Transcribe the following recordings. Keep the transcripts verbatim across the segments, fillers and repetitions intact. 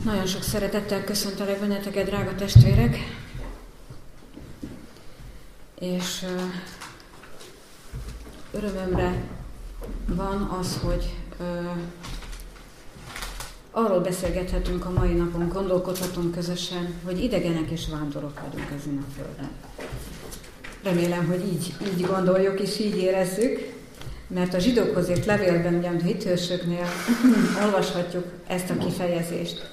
Nagyon sok szeretettel köszöntelek benneteket, drága testvérek, és örömömre van az, hogy arról beszélgethetünk a mai napon, gondolkodhatunk közösen, hogy idegenek és vándorok vagyunk ezen a földön. Remélem, hogy így, így gondoljuk és így érezzük, mert a zsidókhoz írt levélben, ugye a Hithősöknél olvashatjuk ezt a kifejezést.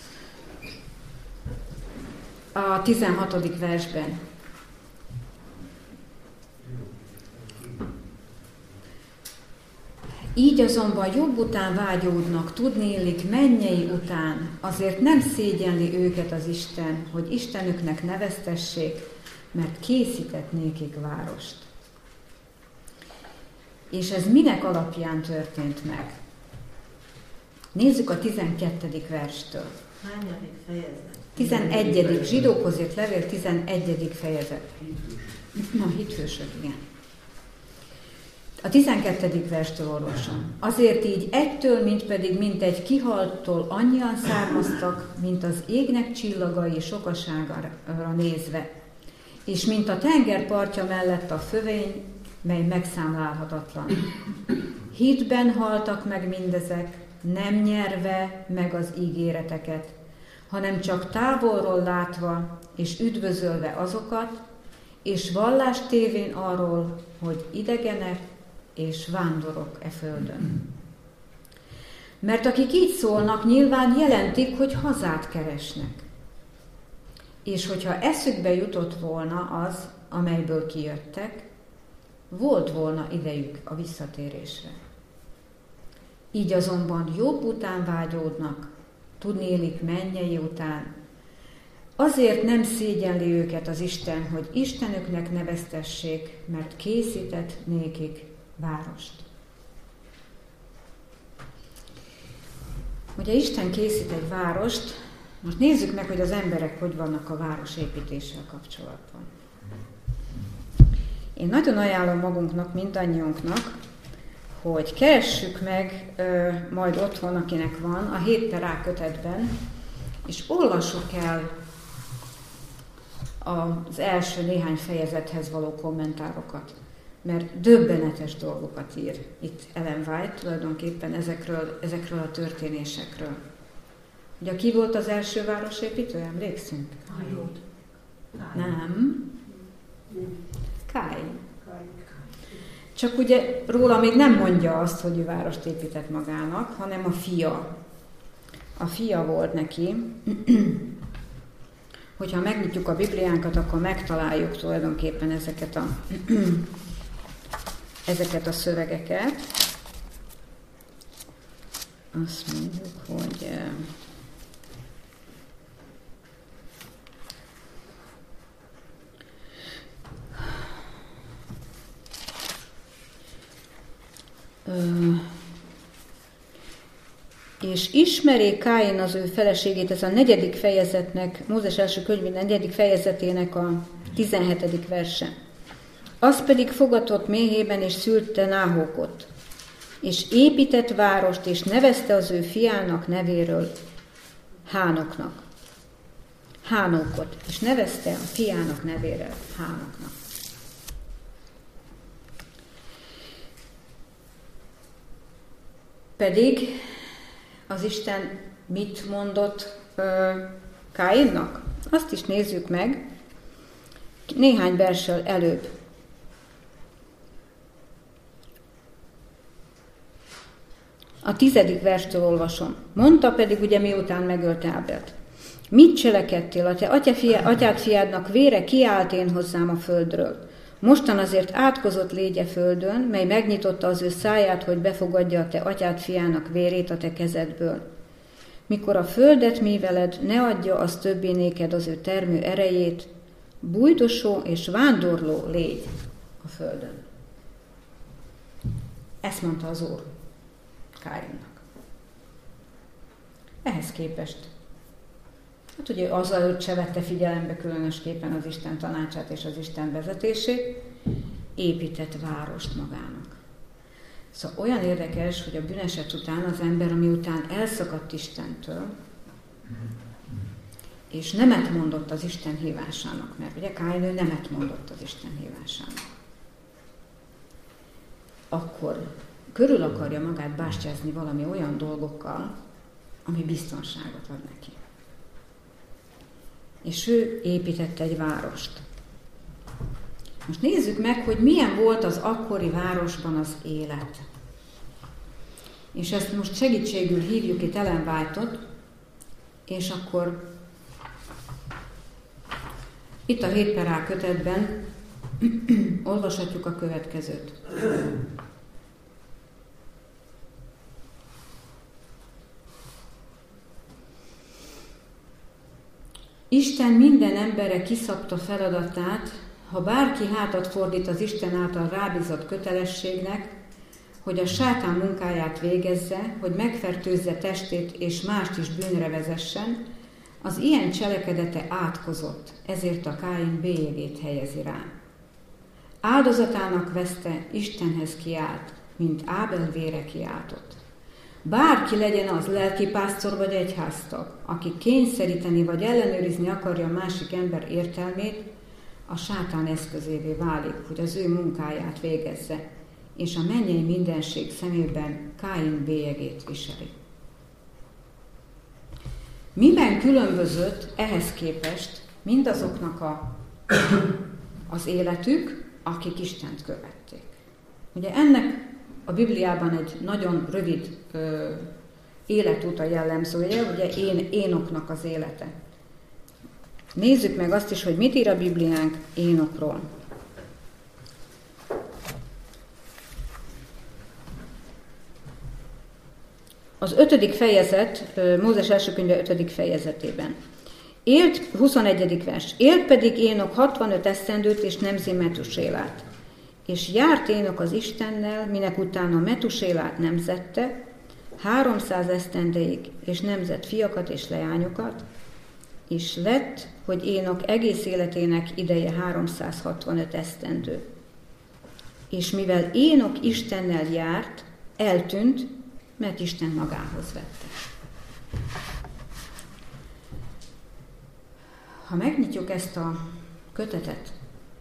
A tizenhatodik versben. Így azonban jobb után vágyódnak, tudniillik mennyei után, azért nem szégyenli őket az Isten, hogy Istenüknek neveztessék, mert készített nékik várost. És ez minek alapján történt meg? Nézzük a tizenkettedik verstől. Hányadik fejezet? tizenegyedik Zsidókhoz írt levél, tizenegyedik fejezet. Na, Hithősök, igen. A tizenkettedik verstől olvasom. Azért így egytől, mint pedig mintegy kihalttól annyian származtak, mint az égnek csillagai sokaságára nézve, és mint a tenger partja mellett a fövény, mely megszámlálhatatlan. Hitben haltak meg mindezek, nem nyerve meg az ígéreteket, hanem csak távolról látva és üdvözölve azokat, és vallás tévén arról, hogy idegenek és vándorok e földön. Mert akik így szólnak, nyilván jelentik, hogy hazát keresnek. És hogyha eszükbe jutott volna az, amelyből kijöttek, volt volna idejük a visszatérésre. Így azonban jobb után vágyódnak, tudniillik mennyei után. Azért nem szégyenli őket az Isten, hogy Istenüknek neveztessék, mert készített nékik várost. Ugye Isten készít egy várost, most nézzük meg, hogy az emberek hogy vannak a városépítéssel kapcsolatban. Én nagyon ajánlom magunknak, mindannyiunknak, hogy keressük meg ö, majd otthon, akinek van, a hét per á kötetben, és olvassuk el az első néhány fejezethez való kommentárokat, mert döbbenetes dolgokat ír itt Ellen White tulajdonképpen ezekről, ezekről a történésekről. Ugye ki volt az első városépítő? Emlékszünk? Káin. Nem. Káin. Csak ugye róla még nem mondja azt, hogy ő várost épített magának, hanem a fia. A fia volt neki. Hogyha megnyitjuk a Bibliánkat, akkor megtaláljuk tulajdonképpen ezeket a, ezeket a szövegeket. Azt mondjuk, hogy... és ismeri Káin az ő feleségét, ez a negyedik fejezetnek, Mózes első könyvének negyedik fejezetének a tizenhetedik verse. Az pedig fogatott méhében, és szülte Náhókot, és épített várost, és nevezte az ő fiának nevéről Hánoknak. Hánókot, és nevezte a fiának nevéről Hánoknak. Pedig az Isten mit mondott ö, Káinnak? Azt is nézzük meg néhány verssel előbb. A tizedik verstől olvasom. Mondta pedig, ugye miután megölte Ábelt. Mit cselekedtél? A te atyád fiádnak vére kiállt én hozzám a földről. Mostan azért átkozott légy a földön, mely megnyitotta az ő száját, hogy befogadja a te atyád fiának vérét a te kezedből. Mikor a földet műveled, ne adja az többé néked az ő termő erejét, bújdosó és vándorló légy a földön. Ezt mondta az Úr Káinnak. Ehhez képest, hát ugye azelőtt se vette figyelembe különösképpen az Isten tanácsát és az Isten vezetését, épített várost magának. Szóval olyan érdekes, hogy a bűneset után az ember, ami után elszakadt Istentől, És nemet mondott az Isten hívásának, mert ugye Káin ő nemet mondott az Isten hívásának. Akkor körül akarja magát bástyázni valami olyan dolgokkal, ami biztonságot ad neki. És ő építette egy várost. Most nézzük meg, hogy milyen volt az akkori városban az élet. És ezt most segítségül hívjuk itt Ellen White-ot, és akkor itt a hét per á kötetben olvashatjuk a következőt. Isten minden emberre kiszabta feladatát, ha bárki hátat fordít az Isten által rábízott kötelességnek, hogy a sátán munkáját végezze, hogy megfertőzze testét és mást is bűnre vezessen, az ilyen cselekedete átkozott, ezért a Káin bélyegét helyezi rá. Áldozatának veszte Istenhez kiált, mint Ábel vére kiáltott. Bárki legyen az lelkipásztor vagy egyháztag, aki kényszeríteni vagy ellenőrizni akarja a másik ember értelmét, a sátán eszközévé válik, hogy az ő munkáját végezze, és a mennyei mindenség szemében Káin bélyegét viseli. Miben különbözött ehhez képest mindazoknak a, az életük, akik Istent követték? Ugye ennek a Bibliában egy nagyon rövid ö, életút a jellemzője, ugye én, Énoknak az élete. Nézzük meg azt is, hogy mit ír a Bibliánk Énokról. Az ötödik fejezet, Mózes első könyve ötödik fejezetében. Élt, huszonegyedik vers. Élt pedig Énok hatvanöt esztendőt, és nemzi Metusélát. És járt Énok az Istennel, minek utána Metusélát nemzette, háromszáz esztendeig, és nemzett fiakat és leányokat, és lett, hogy Énok egész életének ideje háromszázhatvanöt esztendő. És mivel Énok Istennel járt, eltűnt, mert Isten magához vette. Ha megnyitjuk ezt a kötetet,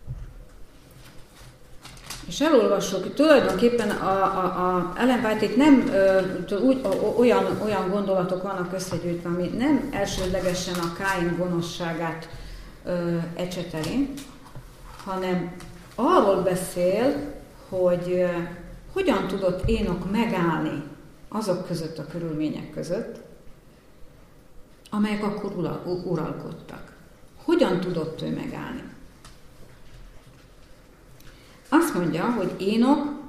és elolvassuk, tulajdonképpen a, a, a Ellen White-itt nem ö, úgy, ö, olyan, olyan gondolatok vannak összegyűjtve, ami nem elsődlegesen a Káin gonoszságát ö, ecseteli, hanem arról beszél, hogy ö, hogyan tudott Énok megállni azok között a körülmények között, amelyek akkor uralkodtak. Hogyan tudott ő megállni? Azt mondja, hogy Énok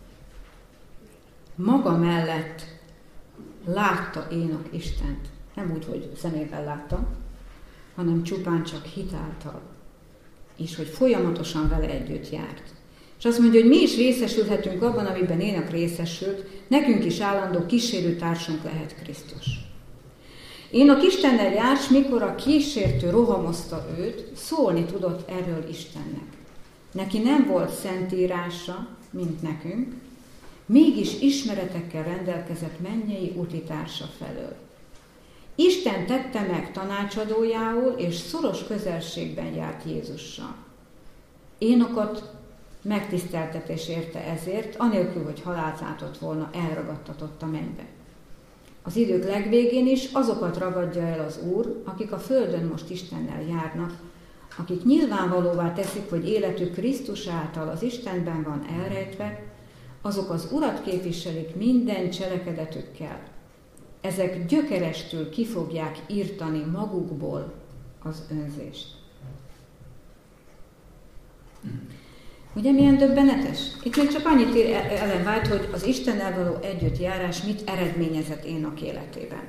maga mellett látta Énok Istent. Nem úgy, hogy szemével látta, hanem csupán csak hitáltal. És hogy folyamatosan vele együtt járt. És azt mondja, hogy mi is részesülhetünk abban, amiben Énok részesült, nekünk is állandó kísérőtársunk lehet Krisztus. Énok Istennel járt, mikor a kísértő rohamozta őt, szólni tudott erről Istennek. Neki nem volt szentírása, mint nekünk, mégis ismeretekkel rendelkezett mennyei útitársa felől. Isten tette meg tanácsadójául, és szoros közelségben járt Jézussal. Énokot megtiszteltetés érte ezért, anélkül, hogy halált látott volna, elragadtatott a mennybe. Az idők legvégén is azokat ragadja el az Úr, akik a földön most Istennel járnak, akik nyilvánvalóvá teszik, hogy életük Krisztus által az Istenben van elrejtve, azok az Urat képviselik minden cselekedetükkel. Ezek gyökerestül ki fogják írtani magukból az önzést. Ugye milyen döbbenetes? Itt még csak annyit ír Ellen White, hogy az Istennel való együttjárás mit eredményezett Énok életében.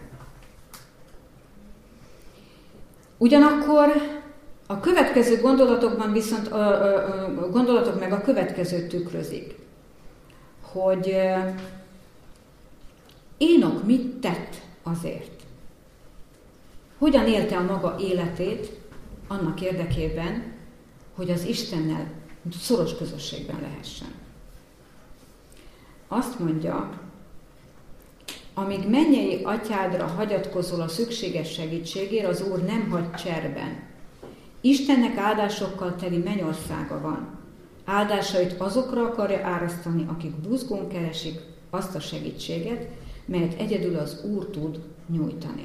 Ugyanakkor a következő gondolatokban viszont a, a, a gondolatok meg a következőt tükrözik, hogy Énok mit tett azért? Hogyan élte a maga életét annak érdekében, hogy az Istennel szoros közösségben lehessen? Azt mondja, Amíg mennyei atyádra hagyatkozol a szükséges segítségért, az Úr nem hagy cserben. Istennek áldásokkal teli mennyországa van. Áldásait azokra akarja árasztani, akik buzgón keresik azt a segítséget, melyet egyedül az Úr tud nyújtani.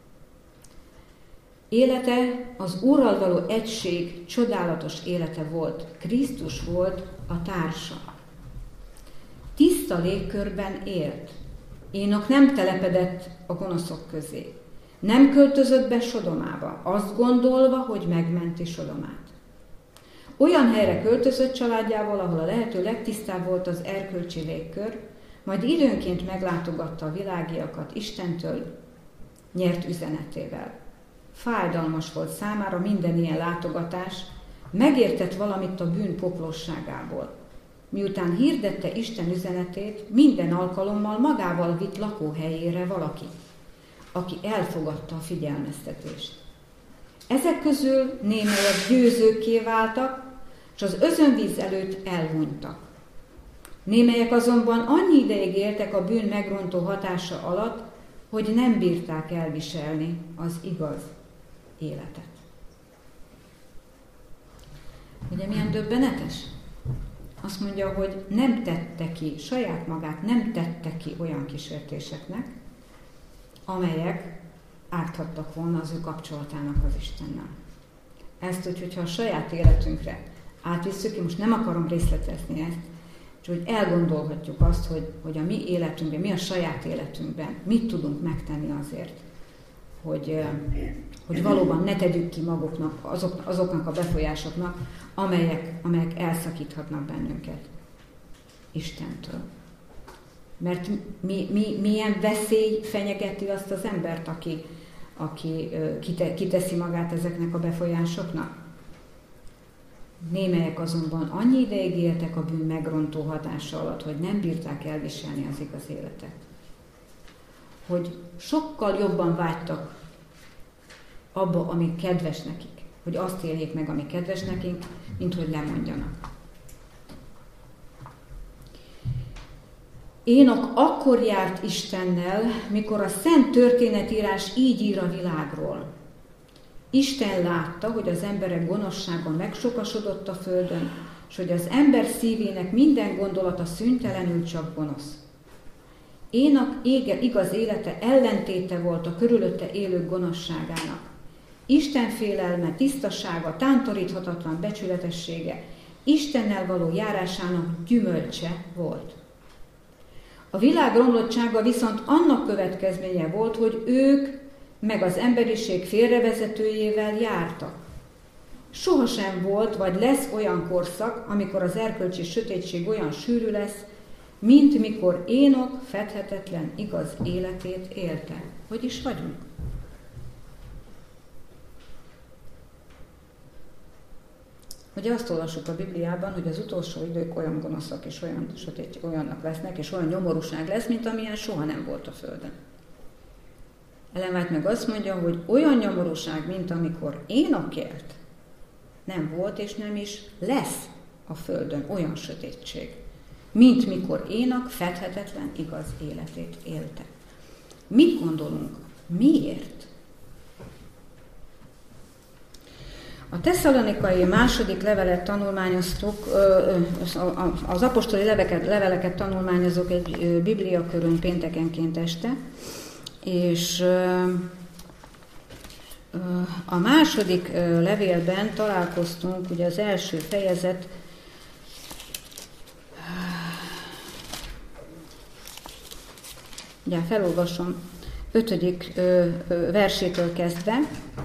Élete, az Úrral való egység csodálatos élete volt. Krisztus volt a társa. Tiszta légkörben élt. Énok nem telepedett a gonoszok közé. Nem költözött be Sodomába, azt gondolva, hogy megmenti Sodomát. Olyan helyre költözött családjával, ahol a lehető legtisztább volt az erkölcsi légkör, majd időnként meglátogatta a világiakat Istentől nyert üzenetével. Fájdalmas volt számára minden ilyen látogatás, megértett valamit a bűn poklosságából. Miután hirdette Isten üzenetét, minden alkalommal magával vitt lakóhelyére valaki, aki elfogadta a figyelmeztetést. Ezek közül némelyek győzőkké váltak, és az özönvíz előtt elhunytak. Némelyek azonban annyi ideig éltek a bűn megrontó hatása alatt, hogy nem bírták elviselni az igaz életet. Ugye milyen döbbenetes? Azt mondja, hogy nem tette ki, saját magát nem tette ki olyan kísértéseknek, amelyek árthattak volna az ő kapcsolatának az Istennel. Ezt úgy, hogyha a saját életünkre átvisszük, én most nem akarom részletezni ezt, csak hogy elgondolhatjuk azt, hogy, hogy a mi életünkben, mi a saját életünkben, mit tudunk megtenni azért, hogy, hogy valóban ne tegyük ki maguknak, azok, azoknak a befolyásoknak, amelyek, amelyek elszakíthatnak bennünket Istentől. Mert mi, mi, milyen veszély fenyegeti azt az embert, aki, aki kite, kiteszi magát ezeknek a befolyásoknak? Némelyek azonban annyi ideig éltek a bűn megrontó hatása alatt, hogy nem bírták elviselni az igaz életet. Hogy sokkal jobban vágytak abba, ami kedves nekik. Hogy azt éljék meg, ami kedves nekünk, mint hogy lemondjanak. Énok akkor járt Istennel, mikor a szent történetírás így ír a világról. Isten látta, hogy az emberek gonoszsága megsokasodott a földön, és hogy az ember szívének minden gondolata szüntelenül csak gonosz. Énok ége, igaz élete ellentéte volt a körülötte élők gonoszságának. Isten félelme, tisztasága, tántoríthatatlan becsületessége, Istennel való járásának gyümölcse volt. A világ romlottsága viszont annak következménye volt, hogy ők meg az emberiség félrevezetőjével jártak. Sohasem volt, vagy lesz olyan korszak, amikor az erkölcsi sötétség olyan sűrű lesz, mint mikor Énok fedhetetlen igaz életét élte. Hogy is vagyunk? Ugye azt olvassuk a Bibliában, hogy az utolsó idők olyan gonoszak és olyan sötét, olyannak lesznek, és olyan nyomorúság lesz, mint amilyen soha nem volt a Földön. Ellen White meg azt mondja, hogy olyan nyomorúság, mint amikor Énok élt, nem volt és nem is lesz a Földön olyan sötétség, mint mikor Énok fedhetetlen igaz életét élte. Mit gondolunk? Miért? A tesszalonikai második levelet tanulmányoztuk, az apostoli leveleket, leveleket tanulmányozok egy bibliakörön péntekenként este, és a második levélben találkoztunk, ugye az első fejezet, ugye felolvasom, ötödik versétől kezdve,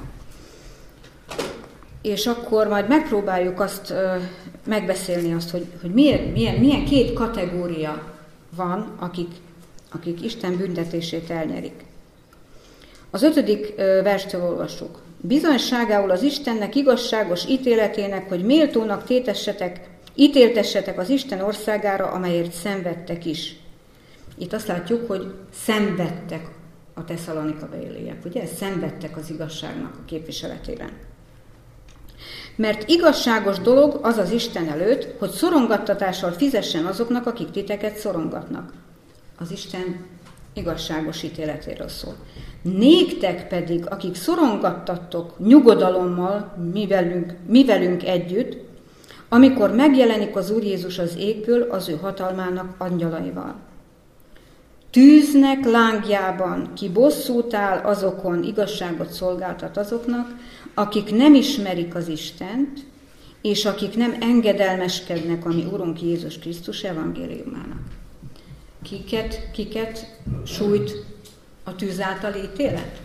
és akkor majd megpróbáljuk azt ö, megbeszélni azt, hogy, hogy miért, milyen, milyen két kategória van, akik, akik Isten büntetését elnyerik. Az ötödik ö, verstől olvassuk. Bizonyságául az Istennek igazságos ítéletének, hogy méltónak tétessetek, ítéltessetek az Isten országára, amelyért szenvedtek is. Itt azt látjuk, hogy szenvedtek a tesszalonikabeliek, ugye? Szenvedtek az igazságnak a képviseletében. Mert igazságos dolog az az Isten előtt, hogy szorongattatással fizessen azoknak, akik titeket szorongatnak. Az Isten igazságos ítéletéről szól. Néktek pedig, akik szorongattatok nyugodalommal mi velünk, mi velünk együtt, amikor megjelenik az Úr Jézus az égből az ő hatalmának angyalaival. Tűznek lángjában, ki bosszút áll azokon, igazságot szolgáltat azoknak, akik nem ismerik az Istent, és akik nem engedelmeskednek a mi Urunk Jézus Krisztus evangéliumának. Kiket, kiket sújt a tűz általi ítélet?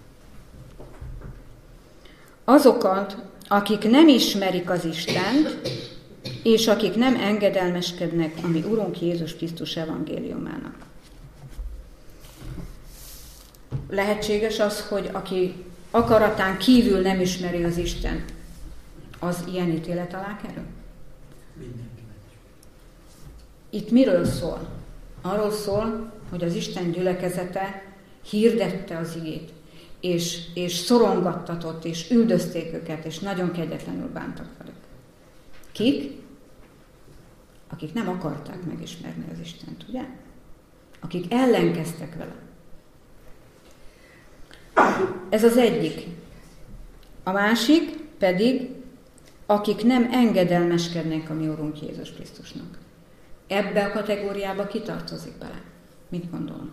Azokat, akik nem ismerik az Istent, és akik nem engedelmeskednek a mi Urunk Jézus Krisztus evangéliumának. Lehetséges az, hogy aki akaratán kívül nem ismeri az Istent, az ilyen ítélet alá kerül? Itt miről szól? Arról szól, hogy az Isten gyülekezete hirdette az igét, és, és szorongattatott, és üldözték őket, és nagyon kegyetlenül bántak velük. Kik? Akik nem akarták megismerni az Istent, ugye? Akik ellenkeztek vele. Ez az egyik. A másik pedig, akik nem engedelmeskednek a mi Urunk Jézus Krisztusnak. Ebbe a kategóriába ki tartozik bele? Mit gondolunk?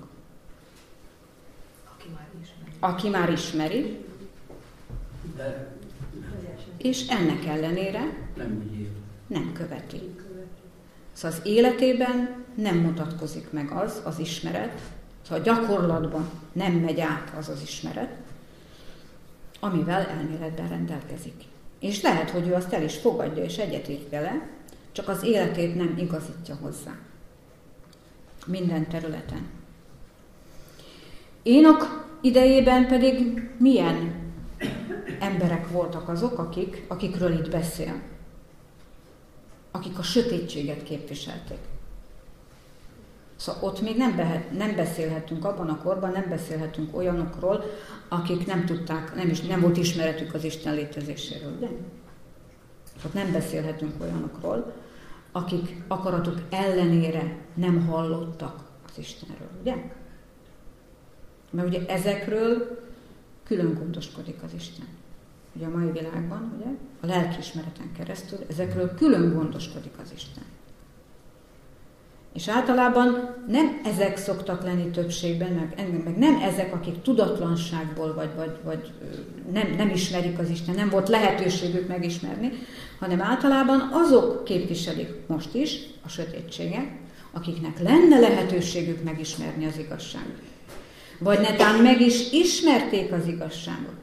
Aki már ismeri. Aki már ismeri, De és ennek ellenére nem úgy él. nem követi. Szóval az életében nem mutatkozik meg az, az ismeret, szóval gyakorlatban nem megy át az az ismeret, amivel elméletben rendelkezik. És lehet, hogy ő azt el is fogadja, és egyetért vele, csak az életét nem igazítja hozzá. Minden területen. Énok idejében pedig milyen emberek voltak azok, akik, akikről itt beszél? Akik a sötétséget képviselték. Szóval ott még nem, behet, nem beszélhetünk, abban a korban nem beszélhetünk olyanokról, akik nem tudták, nem, is, nem volt ismeretük az Isten létezéséről, ugye? Ott nem beszélhetünk olyanokról, akik akaratuk ellenére nem hallottak az Istenről, ugye? Mert ugye ezekről külön gondoskodik az Isten. Ugye a mai világban, ugye, a lelkiismereten keresztül ezekről külön gondoskodik az Isten. És általában nem ezek szoktak lenni többségben, meg, meg nem ezek, akik tudatlanságból vagy, vagy, vagy nem, nem ismerik az Isten, nem volt lehetőségük megismerni, hanem általában azok képviselik most is a sötétséget, akiknek lenne lehetőségük megismerni az igazságot. Vagy netán meg is ismerték az igazságot.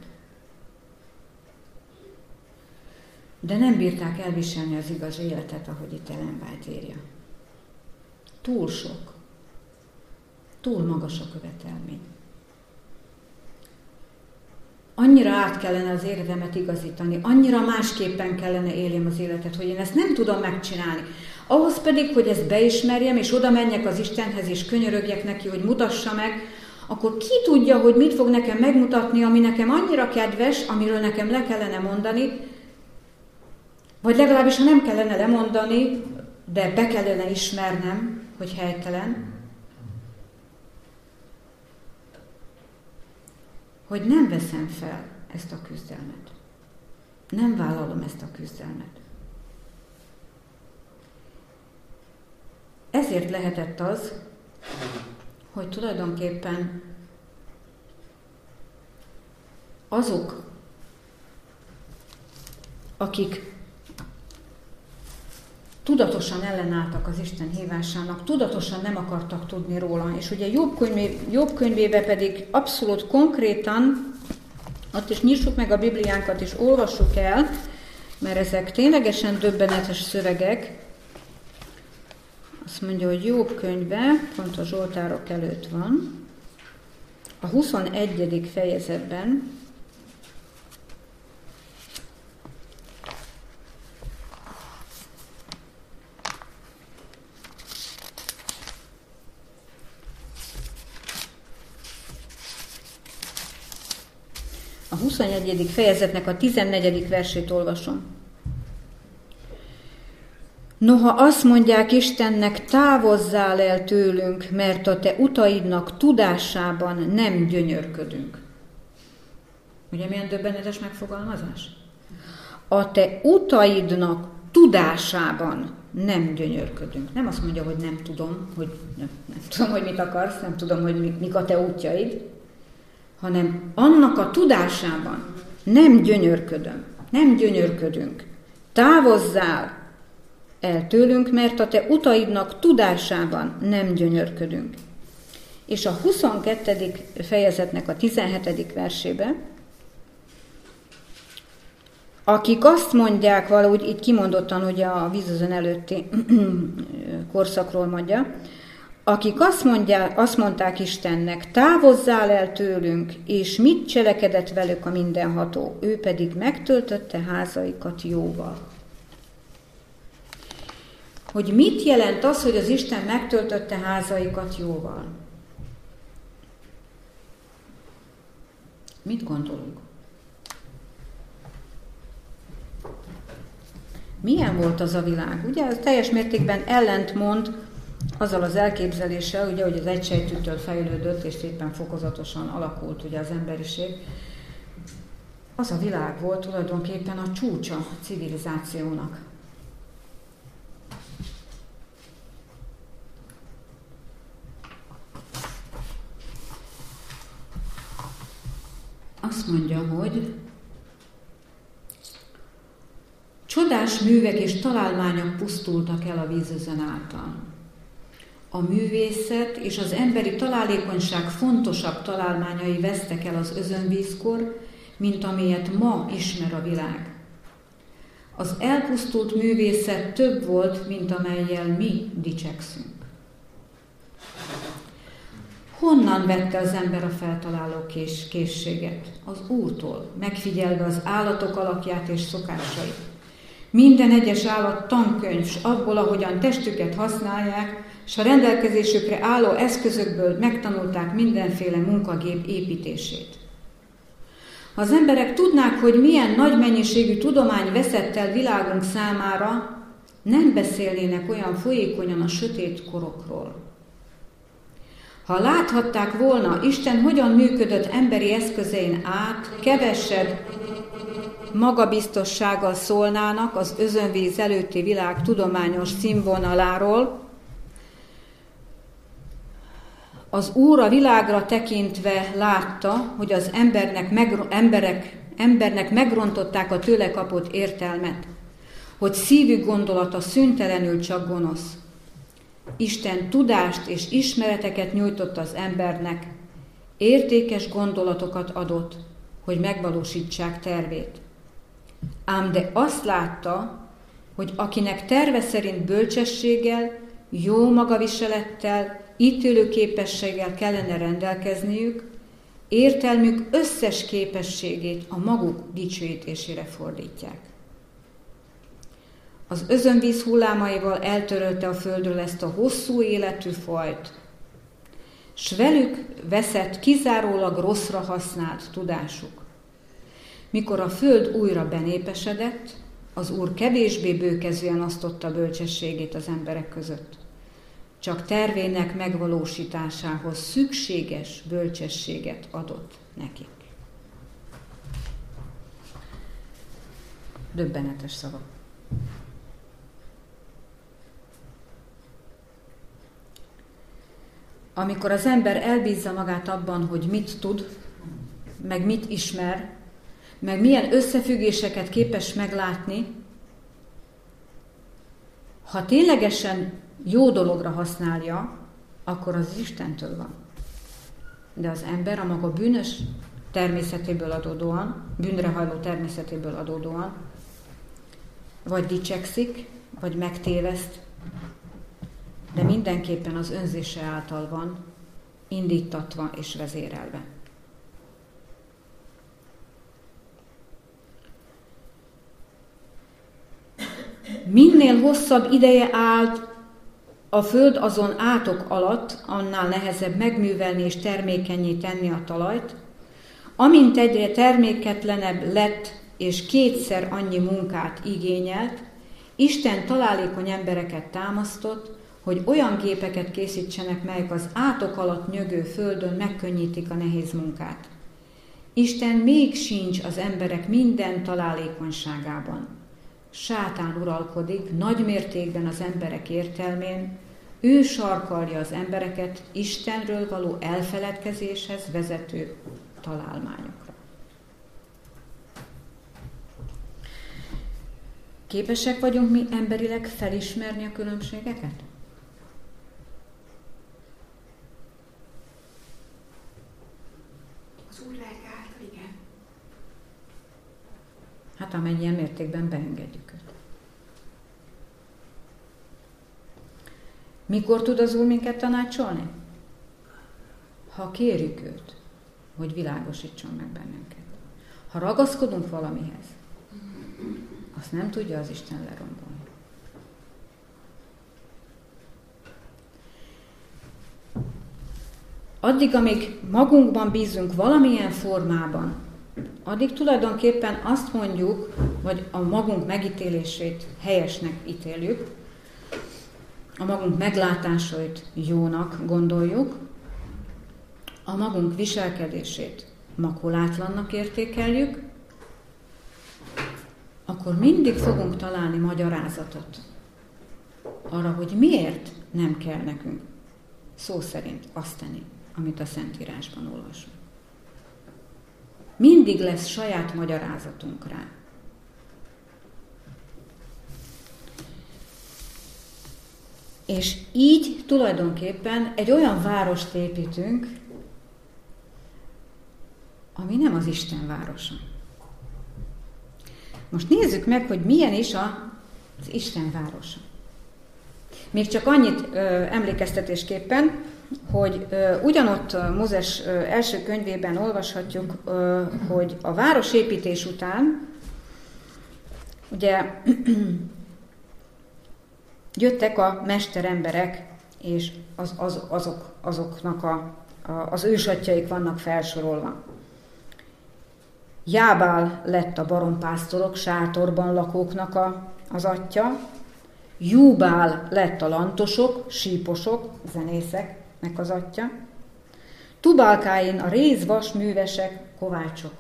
De nem bírták elviselni az igaz életet, ahogy itt Ellen White írja. Túl sok. Túl magas a követelmény. Annyira át kellene az életemet igazítani, annyira másképpen kellene éljem az életet, hogy én ezt nem tudom megcsinálni. Ahhoz pedig, hogy ezt beismerjem, és oda menjek az Istenhez, és könyörögjek neki, hogy mutassa meg, akkor ki tudja, hogy mit fog nekem megmutatni, ami nekem annyira kedves, amiről nekem le kellene mondani, vagy legalábbis, ha nem kellene lemondani, de be kellene ismernem, hogy helytelen, hogy nem veszem fel ezt a küzdelmet. Nem vállalom ezt a küzdelmet. Ezért lehetett az, hogy tulajdonképpen azok, akik tudatosan ellenálltak az Isten hívásának, tudatosan nem akartak tudni róla. És ugye Jobb, könyvé, Jobb könyvébe pedig abszolút konkrétan, ott is nyissuk meg a Bibliánkat és olvassuk el, mert ezek ténylegesen döbbenetes szövegek. Azt mondja, hogy Jobb könyve, pont a Zsoltárok előtt van, a huszonegyedik fejezetben, a huszonegyedik fejezetnek a tizennegyedik versét olvasom. Noha azt mondják Istennek, távozzál el tőlünk, mert a te utaidnak tudásában nem gyönyörködünk. Ugye milyen döbbenetes megfogalmazás? A te utaidnak tudásában nem gyönyörködünk. Nem azt mondja, hogy nem tudom, hogy nem, nem tudom, hogy mit akarsz, nem tudom, hogy mik a te útjaid, hanem annak a tudásában nem gyönyörködöm, nem gyönyörködünk. Távozzál el tőlünk, mert a te utaidnak tudásában nem gyönyörködünk. És a huszonkettedik fejezetnek a tizenhetedik versébe, akik azt mondják, valahogy itt kimondottan ugye a vízözön előtti korszakról mondja, akik azt, mondják, azt mondták Istennek, távozzál el tőlünk, és mit cselekedett velük a mindenható, ő pedig megtöltötte házaikat jóval. Hogy mit jelent az, hogy az Isten megtöltötte házaikat jóval? Mit gondolunk? Milyen volt az a világ? Ugye ez teljes mértékben ellentmond azzal az elképzeléssel, ugye, hogy az egysejtűtől fejlődött, és szépen fokozatosan alakult ugye az emberiség. Az a világ volt tulajdonképpen a csúcsa a civilizációnak. Azt mondja, hogy csodás művek és találmányok pusztultak el a vízözön által. A művészet és az emberi találékonyság fontosabb találmányai vesztek el az özönvízkor, mint amilyet ma ismer a világ. Az elpusztult művészet több volt, mint amellyel mi dicsekszünk. Honnan vette az ember a feltaláló kés, készséget? Az Úrtól, megfigyelve az állatok alakját és szokásait. Minden egyes állat tankönyv, s abból, ahogyan testüket használják, s a rendelkezésükre álló eszközökből megtanulták mindenféle munkagép építését. Ha az emberek tudnák, hogy milyen nagy mennyiségű tudomány veszett el világunk számára, nem beszélnének olyan folyékonyan a sötét korokról. Ha láthatták volna, Isten hogyan működött emberi eszközein át, kevesebb magabiztossággal szólnának az özönvíz előtti világ tudományos színvonaláról. Az Úr a világra tekintve látta, hogy az embernek, meg, emberek, embernek megrontották a tőle kapott értelmet, hogy szívük gondolata szüntelenül csak gonosz. Isten tudást és ismereteket nyújtott az embernek, értékes gondolatokat adott, hogy megvalósítsák tervét. Ám de azt látta, hogy akinek terve szerint bölcsességgel, jó magaviselettel, ítélőképességgel kellene rendelkezniük, értelmük összes képességét a maguk dicsőítésére fordítják. Az özönvíz hullámaival eltörölte a földről ezt a hosszú életű fajt, s velük veszett kizárólag rosszra használt tudásuk. Mikor a föld újra benépesedett, az Úr kevésbé bőkezően osztotta bölcsességét az emberek között. Csak tervének megvalósításához szükséges bölcsességet adott nekik. Döbbenetes szavak. Amikor az ember elbízza magát abban, hogy mit tud, meg mit ismer, meg milyen összefüggéseket képes meglátni, ha ténylegesen jó dologra használja, akkor az Istentől van. De az ember a maga bűnös természetéből adódóan, bűnre hajló természetéből adódóan, vagy dicsekszik, vagy megtéveszt, de mindenképpen az önzése által van, indítatva és vezérelve. Minél hosszabb ideje állt a föld azon átok alatt, annál nehezebb megművelni és termékenyé tenni a talajt, amint egyre terméketlenebb lett és kétszer annyi munkát igényelt, Isten találékony embereket támasztott, hogy olyan gépeket készítsenek, melyek az átok alatt nyögő földön megkönnyítik a nehéz munkát. Isten még sincs az emberek minden találékonyságában. Sátán uralkodik nagy mértékben az emberek értelmén, ő sarkalja az embereket Istenről való elfeledkezéshez vezető találmányokra. Képesek vagyunk mi emberileg felismerni a különbségeket? Az Úr lelke által, igen. Hát amennyien mértékben beengedjük őt. Mikor tud az Úr minket tanácsolni? Ha kérjük őt, hogy világosítson meg bennünket. Ha ragaszkodunk valamihez, azt nem tudja az Isten lerombolni. Addig, amíg magunkban bízunk valamilyen formában, addig tulajdonképpen azt mondjuk, vagy a magunk megítélését helyesnek ítéljük, a magunk meglátásait jónak gondoljuk, a magunk viselkedését makulátlannak értékeljük, akkor mindig fogunk találni magyarázatot arra, hogy miért nem kell nekünk szó szerint azt tenni, amit a Szentírásban olvasunk. Mindig lesz saját magyarázatunk rá. És így tulajdonképpen egy olyan várost építünk, ami nem az Isten városa. Most nézzük meg, hogy milyen is az Isten városa. Még csak annyit ö, emlékeztetésképpen, hogy ö, ugyanott Mózes ö, első könyvében olvashatjuk, ö, hogy a városépítés után ugye jöttek a mesteremberek, és az, az, azok, azoknak a, a, az ősatjaik vannak felsorolva. Jábál lett a barompásztorok, sátorban lakóknak a, az atya, Júbál lett a lantosok, síposok, zenészeknek az atya, Tubálkáin a rézvas művesek, kovácsok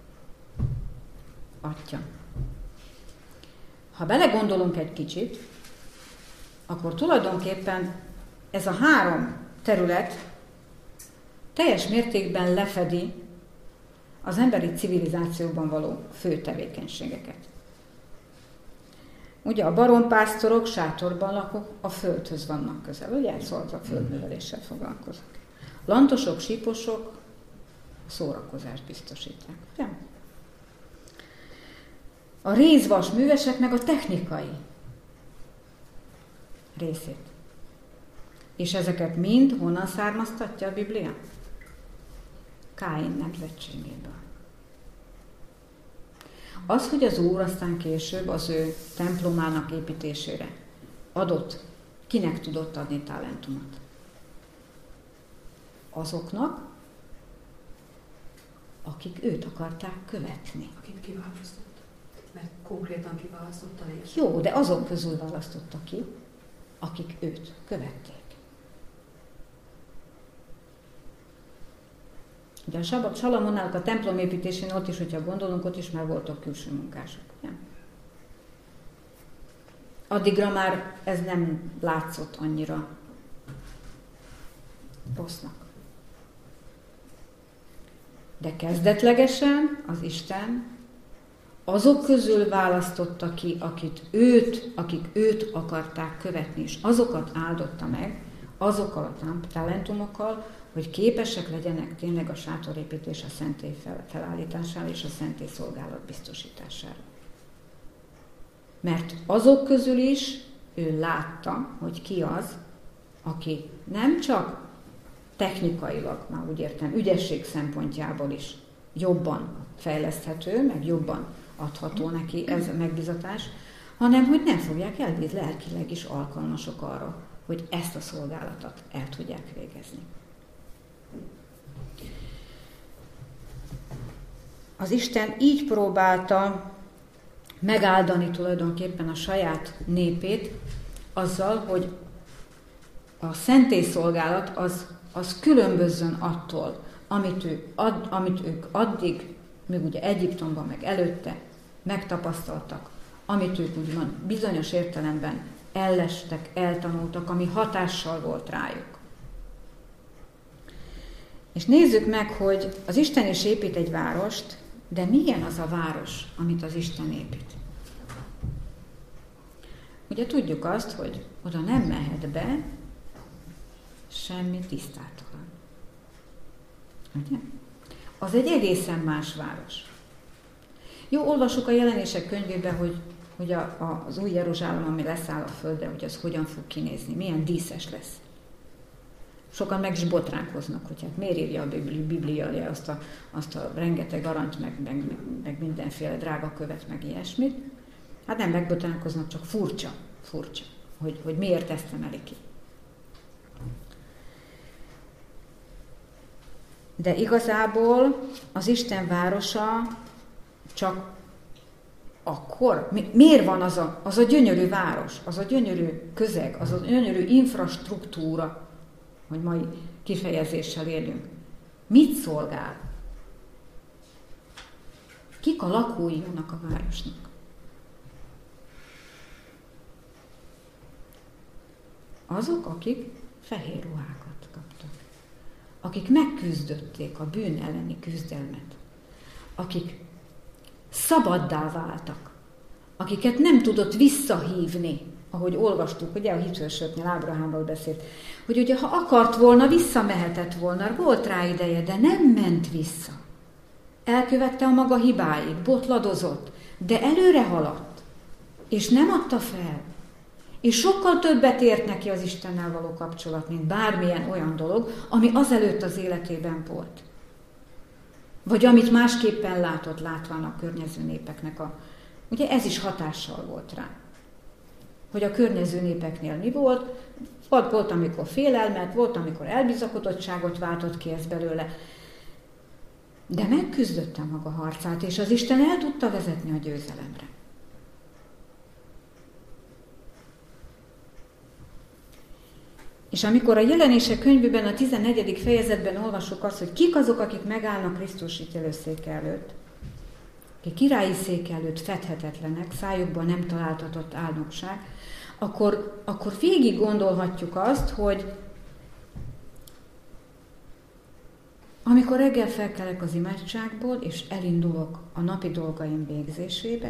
atya. Ha belegondolunk egy kicsit, akkor tulajdonképpen ez a három terület teljes mértékben lefedi az emberi civilizációban való fő tevékenységeket. Ugye a barompásztorok, sátorban lakók a földhöz vannak közel, ugye? Szóval a földműveléssel foglalkoznak. Lantosok, síposok szórakozást biztosítják, ugye? A rézvas művesek meg a technikai részét. És ezeket mind honnan származtatja a Biblia? Káin nemzetségéből. Az, hogy az Úr aztán később az ő templomának építésére adott, kinek tudott adni talentumot? Azoknak, akik őt akarták követni. Akit kiválasztott. Mert konkrétan kiválasztotta és... Jó, de azok közül választotta ki, akik őt követték. Ugye a Salamonnak a templom építésén ott is, hogyha gondolunk, ott is már voltak külső munkások. Ugye? Addigra már ez nem látszott annyira rossznak. De kezdetlegesen az Isten azok közül választotta ki, akit őt, akik őt akarták követni, és azokat áldotta meg, azokkal a talentumokkal, hogy képesek legyenek tényleg a sátorépítés, a szentély felállítására és a szentély szolgálat biztosítására. Mert azok közül is ő látta, hogy ki az, aki nem csak technikailag, már úgy értem, ügyesség szempontjából is jobban fejleszthető, meg jobban adható neki ez a megbizatás, hanem hogy nem fogják elbízni, lelkileg is alkalmasok arra, hogy ezt a szolgálatot el tudják végezni. Az Isten így próbálta megáldani tulajdonképpen a saját népét azzal, hogy a szentélyszolgálat az, az különbözzön attól, amit, ő ad, amit ők addig, még ugye Egyiptomban meg előtte megtapasztaltak, amit ők úgymond bizonyos értelemben ellestek, eltanultak, ami hatással volt rájuk. És nézzük meg, hogy az Isten is épít egy várost, de milyen az a város, amit az Isten épít? Ugye tudjuk azt, hogy oda nem mehet be semmi tisztátalan. Ugye? Az egy egészen más város. Jó, olvassuk a Jelenések könyvében, hogy, hogy a, a, az új Jeruzsálem, ami leszáll a földre, hogy az hogyan fog kinézni, milyen díszes lesz. Sokan meg is botránkoznak, hogy hát miért írja a Biblia alá azt a, azt a rengeteg aranyt, meg, meg, meg mindenféle drága követ, meg ilyesmit. Hát nem megbotránkoznak, csak furcsa, furcsa, hogy, hogy miért ezt emeli ki. De igazából az Isten városa csak akkor, mi, miért van az a, az a gyönyörű város, az a gyönyörű közeg, az a gyönyörű infrastruktúra, hogy mai kifejezéssel éljünk. Mit szolgál? Kik a lakói annak a városnak? Azok, akik fehér ruhákat kaptak. Akik megküzdötték a bűn elleni küzdelmet. Akik szabaddá váltak. Akiket nem tudott visszahívni, ahogy olvastuk, ugye a hithősöknél Ábrahámról beszélt, hogy ugye ha akart volna, visszamehetett volna, volt rá ideje, de nem ment vissza. Elkövette a maga hibáit, botladozott, de előre haladt, és nem adta fel. És sokkal többet ért neki az Istennel való kapcsolat, mint bármilyen olyan dolog, ami azelőtt az életében volt. Vagy amit másképpen látott, látván a környező népeknek a... Ugye ez is hatással volt rá. Hogy a környező népeknél mi volt, volt, volt amikor félelmet, volt, amikor elbizakodottságot váltott ki ez belőle, de megküzdötte maga harcát, és az Isten el tudta vezetni a győzelemre. És amikor a Jelenések könyvében, a tizennegyedik fejezetben olvassuk azt, hogy kik azok, akik megállnak Krisztus ítélőszéke előtt, akik királyi széke előtt fedhetetlenek, szájukban nem találtatott álnokság, akkor, akkor végig gondolhatjuk azt, hogy amikor reggel felkelek az imádságból, és elindulok a napi dolgaim végzésébe,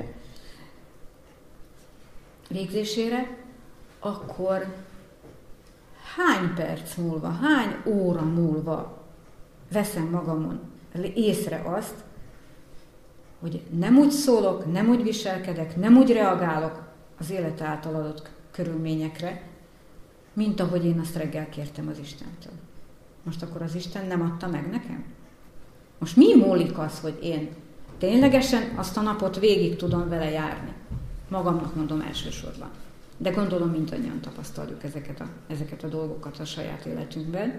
végzésére, akkor hány perc múlva, hány óra múlva veszem magamon észre azt, hogy nem úgy szólok, nem úgy viselkedek, nem úgy reagálok az élet által adott körülményekre, mint ahogy én azt reggel kértem az Istentől. Most akkor az Isten nem adta meg nekem? Most mi múlik az, hogy én ténylegesen azt a napot végig tudom vele járni? Magamnak mondom elsősorban. De gondolom mindannyian tapasztaljuk ezeket a, ezeket a dolgokat a saját életünkben.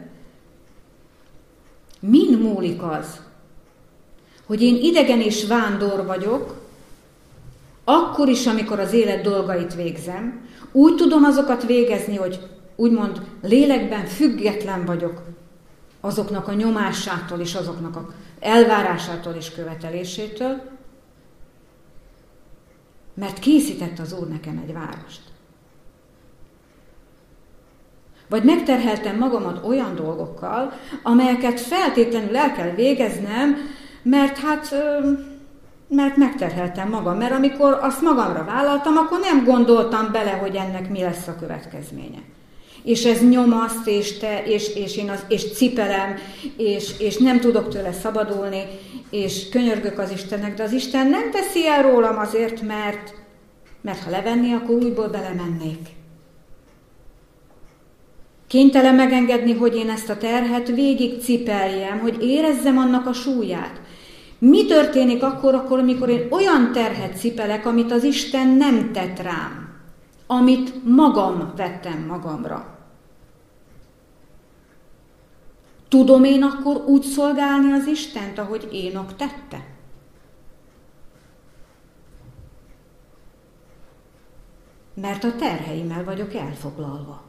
Min múlik az, hogy én idegen és vándor vagyok, akkor is, amikor az élet dolgait végzem, úgy tudom azokat végezni, hogy úgymond lélekben független vagyok azoknak a nyomásától és azoknak a elvárásától és követelésétől, mert készített az Úr nekem egy várost. Vagy megterheltem magamat olyan dolgokkal, amelyeket feltétlenül el kell végeznem, mert hát, mert megterheltem magam. Mert amikor azt magamra vállaltam, akkor nem gondoltam bele, hogy ennek mi lesz a következménye. És ez nyomaszt, és, te, és, és én az, és cipelem, és, és nem tudok tőle szabadulni, és könyörgök az Istennek, de az Isten nem teszi el rólam azért, mert, mert ha levenné, akkor újból belemennék. Kénytelen megengedni, hogy én ezt a terhet végig cipeljem, hogy érezzem annak a súlyát. Mi történik akkor, akkor, amikor én olyan terhet cipelek, amit az Isten nem tett rám, amit magam vettem magamra? Tudom én akkor úgy szolgálni az Istent, ahogy Énok tette? mert a terheimmel vagyok elfoglalva.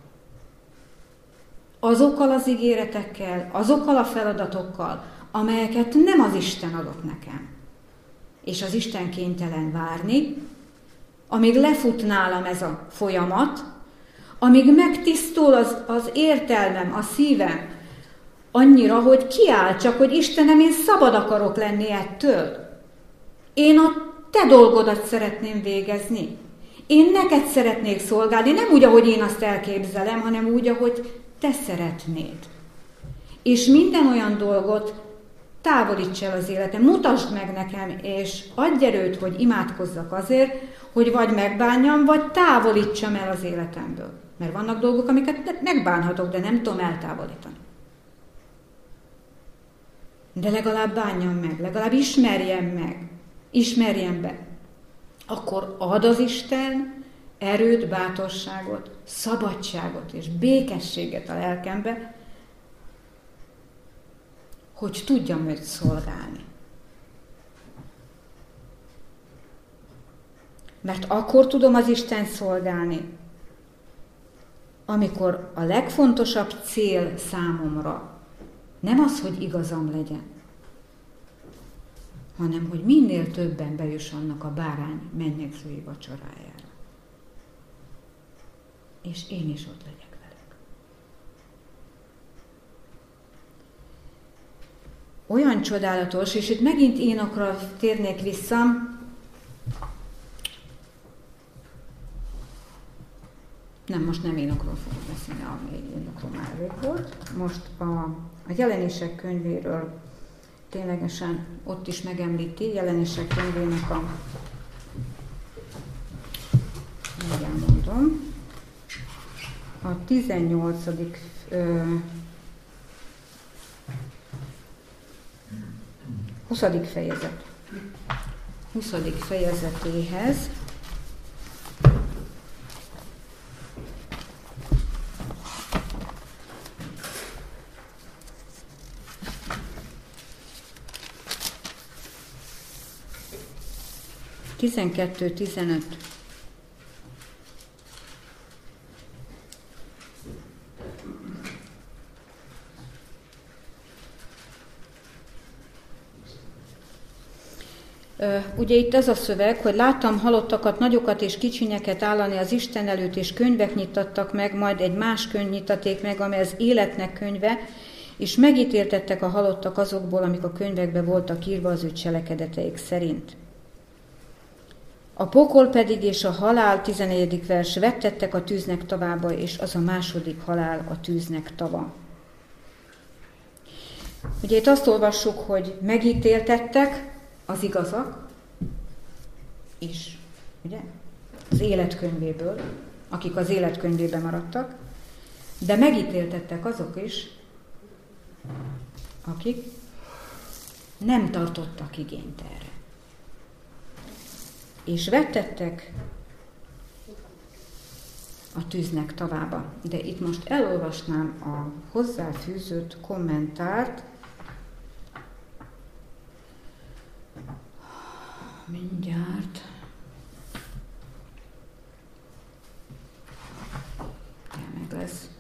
Azokkal az ígéretekkel, azokkal a feladatokkal, amelyeket nem az Isten adott nekem. És az Isten kénytelen várni, amíg lefut nálam ez a folyamat, amíg megtisztul az, az értelmem, a szívem, annyira, hogy kiáll csak, hogy Istenem, én szabad akarok lenni ettől. Én a te dolgodat szeretném végezni. Én neked szeretnék szolgálni, nem úgy, ahogy én azt elképzelem, hanem úgy, ahogy te szeretnéd. És minden olyan dolgot távolíts el az életem, mutasd meg nekem, és adj erőt, hogy imádkozzak azért, hogy vagy megbánjam, vagy távolítsam el az életemből. Mert vannak dolgok, amiket megbánhatok, de nem tudom eltávolítani. De legalább bánjam meg, legalább ismerjem meg, ismerjem be. Akkor ad az Isten erőt, bátorságot, szabadságot és békességet a lelkembe, hogy tudjam őt szolgálni. Mert akkor tudom az Isten szolgálni, amikor a legfontosabb cél számomra nem az, hogy igazam legyen, hanem hogy minél többen bejussanak a bárány mennyegzői vacsorájára. És én is ott legyek velük. Olyan csodálatos, és itt megint Énokra térnék vissza, nem, most nem Énokról fogok beszélni, ami Énokról már elég volt. Most a, a Jelenések könyvéről ténylegesen ott is megemlíti, Jelenések könyvének a, mindjárt mondom, a tizennyolcadik Ö, huszadik fejezet. huszadik fejezetéhez tizenkettő tizenöt. Ugye itt az a szöveg, hogy láttam halottakat, nagyokat és kicsinyeket állani az Isten előtt, és könyvek nyitattak meg, majd egy más könyv nyitaték meg, amely az életnek könyve, és megítéltettek a halottak azokból, amik a könyvekbe voltak írva az ő cselekedeteik szerint. A pokol pedig és a halál, tizenegyedik vers, vettettek a tűznek tavába, és az a második halál a tűznek tava. Ugye itt azt olvassuk, hogy megítéltettek az igazak is, ugye? Az életkönyvéből, akik az életkönyvében maradtak, de megítéltettek azok is, akik nem tartottak igényt erre. És vettettek a tűznek tavába. De itt most elolvasnám a hozzáfűzött kommentárt. Mindjárt. Meg lesz.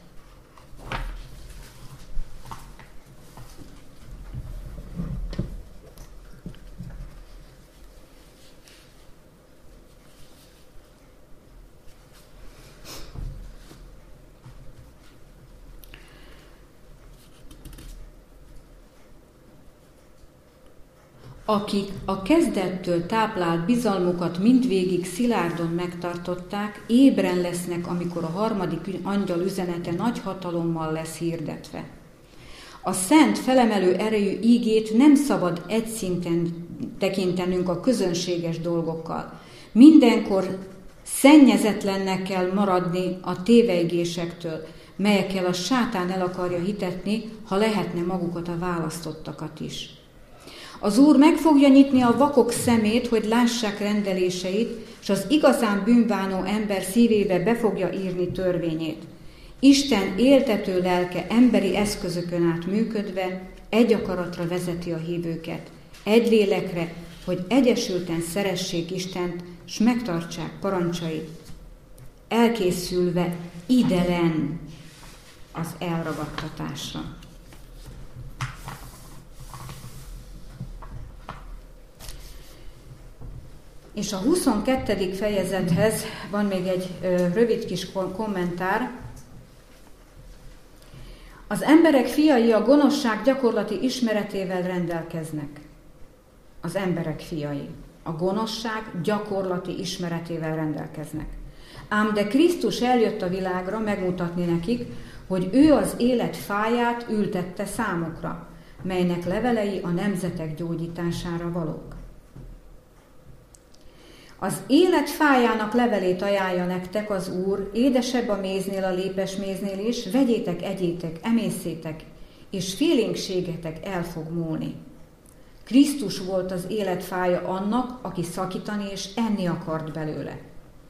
Akik a kezdettől táplált bizalmukat mindvégig szilárdon megtartották, ébren lesznek, amikor a harmadik angyal üzenete nagy hatalommal lesz hirdetve. A szent, felemelő erejű ígét nem szabad egy szinten tekintenünk a közönséges dolgokkal. Mindenkor szennyezetlennek kell maradni a téveigésektől, melyekkel a sátán el akarja hitetni, ha lehetne magukat a választottakat is. Az Úr meg fogja nyitni a vakok szemét, hogy lássák rendeléseit, és az igazán bűnbánó ember szívébe be fogja írni törvényét. Isten éltető lelke emberi eszközökön át működve egy akaratra vezeti a hívőket, egy lélekre, hogy egyesülten szeressék Istent, s megtartsák parancsait. elkészülve idelen az elragadtatásra. És a huszonkettedik fejezethez van még egy ö, rövid kis kommentár. Az emberek fiai a gonoszság gyakorlati ismeretével rendelkeznek. Az emberek fiai a gonoszság gyakorlati ismeretével rendelkeznek. Ám de Krisztus eljött a világra megmutatni nekik, hogy ő az élet fáját ültette számukra, melynek levelei a nemzetek gyógyítására valók. Az élet fájának levelét ajánlja nektek az Úr, édesebb a méznél, a lépesméznél is, vegyétek, egyétek, emészétek, és félénkségetek el fog múlni. Krisztus volt az élet fája annak, aki szakítani és enni akart belőle.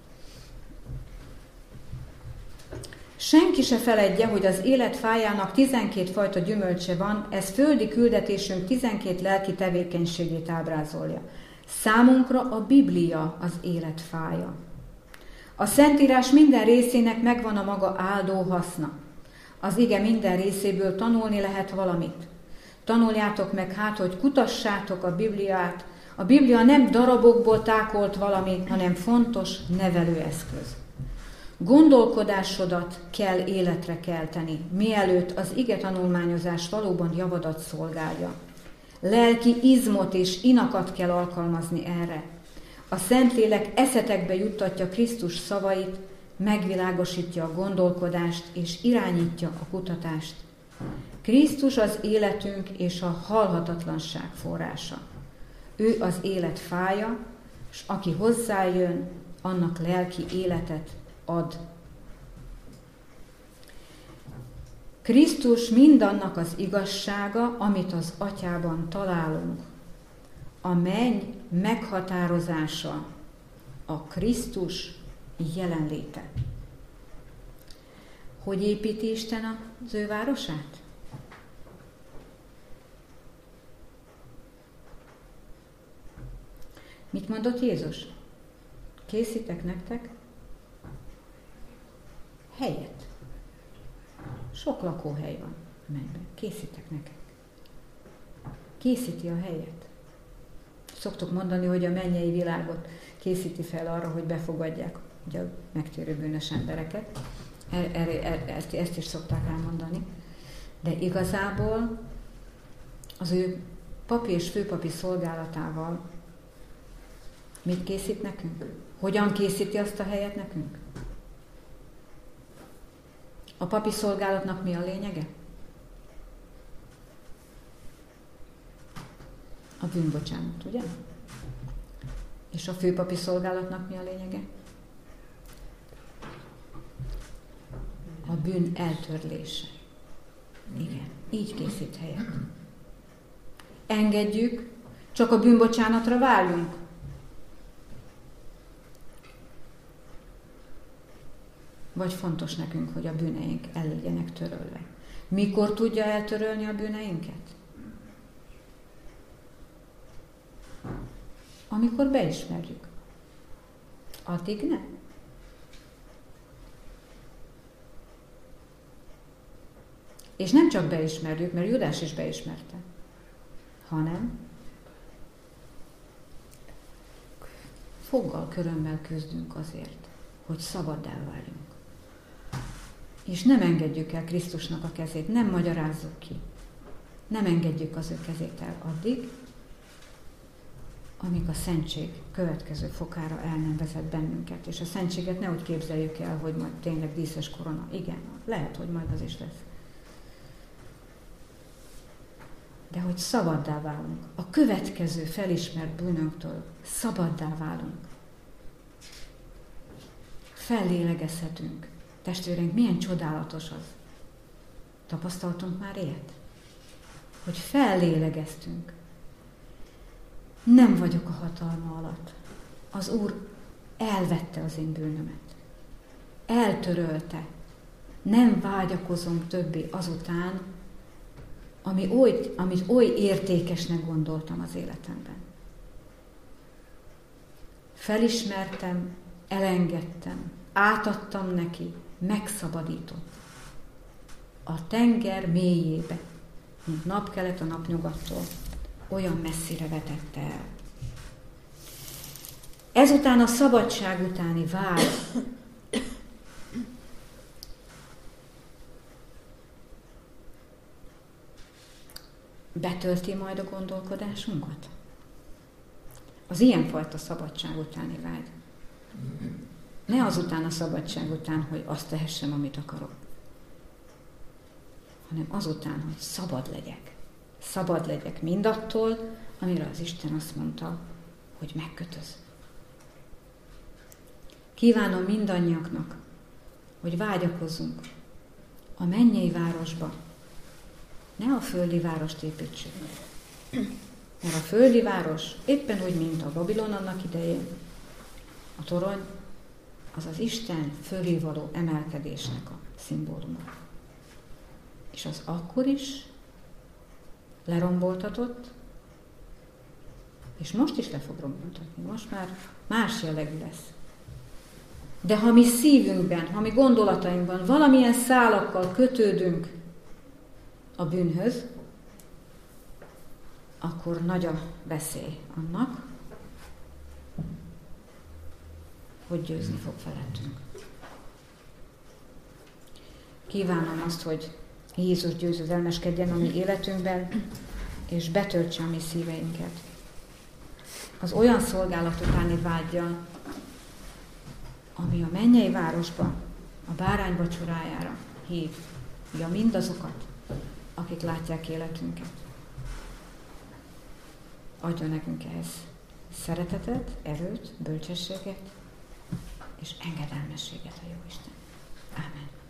Senki se feledje, hogy az élet fájának tizenkét fajta gyümölcse van, ez földi küldetésünk tizenkét lelki tevékenységét ábrázolja. Számunkra a Biblia az élet fája. A Szentírás minden részének megvan a maga áldó haszna. Az ige minden részéből tanulni lehet valamit. Tanuljátok meg hát, hogy kutassátok a Bibliát. A Biblia nem darabokból tákolt valami, hanem fontos nevelőeszköz. Gondolkodásodat kell életre kelteni, mielőtt az ige tanulmányozás valóban javadat szolgálja. Lelki izmot és inakat kell alkalmazni erre. A Szentlélek eszetekbe juttatja Krisztus szavait, megvilágosítja a gondolkodást és irányítja a kutatást. Krisztus az életünk és a halhatatlanság forrása. Ő az élet fája, s aki hozzájön, annak lelki életet ad. Krisztus mindannak az igazsága, amit az Atyában találunk. A menny meghatározása, a Krisztus jelenléte. Hogy építi Isten az ő városát? Mit mondott Jézus? Készítek nektek helyet. Sok lakóhely van a mennyben. Készítek nektek. Készíti a helyet. Szoktuk mondani, hogy a mennyei világot készíti fel arra, hogy befogadják ugye a megtérő bűnös embereket. Erre, erre, ezt, ezt is szokták elmondani. De igazából az ő papi és főpapi szolgálatával mit készít nekünk? Hogyan készíti azt a helyet nekünk? A papi szolgálatnak mi a lényege? A bűnbocsánat, ugye? És a főpapi szolgálatnak mi a lényege? A bűn eltörlése. Igen, így készít helyet. Engedjük, csak a bűnbocsánatra váljunk. Vagy fontos nekünk, hogy a bűneink el legyenek törölve. Mikor tudja eltörölni a bűneinket? Amikor beismerjük. Addig ne. És nem csak beismerjük, mert Judás is beismerte, hanem foggal, körömmel küzdünk azért, hogy szabaddá váljunk. És nem engedjük el Krisztusnak a kezét, nem magyarázzuk ki. Nem engedjük az ő kezét el addig, amíg a szentség következő fokára el nem vezet bennünket. És a szentséget ne úgy képzeljük el, hogy majd tényleg díszes korona. Igen, lehet, hogy majd az is lesz. De hogy szabaddá válunk. A következő felismert bűnünktől szabaddá válunk. Fellélegezhetünk. Testvéreink, milyen csodálatos az. Tapasztaltunk már ilyet? Hogy fellélegeztünk. Nem vagyok a hatalma alatt. Az Úr elvette az én bűnömet. Eltörölte. Nem vágyakozom többé azután, ami oly, amit oly értékesnek gondoltam az életemben. Felismertem, elengedtem, átadtam neki, megszabadított. A tenger mélyébe, mint napkelet a napnyugattól, olyan messzire vetette el. Ezután a szabadság utáni vágy betölti majd a gondolkodásunkat? Az ilyenfajta szabadság utáni vágy. Ne azután a szabadság után, hogy azt tehessem, amit akarok, hanem azután, hogy szabad legyek. Szabad legyek mindattól, amire az Isten azt mondta, hogy megkötöz. Kívánom mindannyiaknak, hogy vágyakozzunk a mennyei városba. Ne a földi várost építsük. Mert a földi város éppen úgy, mint a Babilon annak idején, a torony, az az Isten fölé való emelkedésnek a szimbóluma. És az akkor is leromboltatott, és most is le fog romboltatni. Most már más jellegű lesz. De ha mi szívünkben, ha mi gondolatainkban valamilyen szálakkal kötődünk a bűnhöz, akkor nagy a veszély annak, hogy győzni fog felettünk. Kívánom azt, hogy Jézus győzedelmeskedjen a mi életünkben, és betöltse a mi szíveinket. Az olyan szolgálat utáni vággyal, ami a mennyei városba, a bárány vacsorájára hívja mindazokat, akik látják életünket. Adja nekünk ehhez szeretetet, erőt, bölcsességet és engedelmességet a Jóisten. Ámen.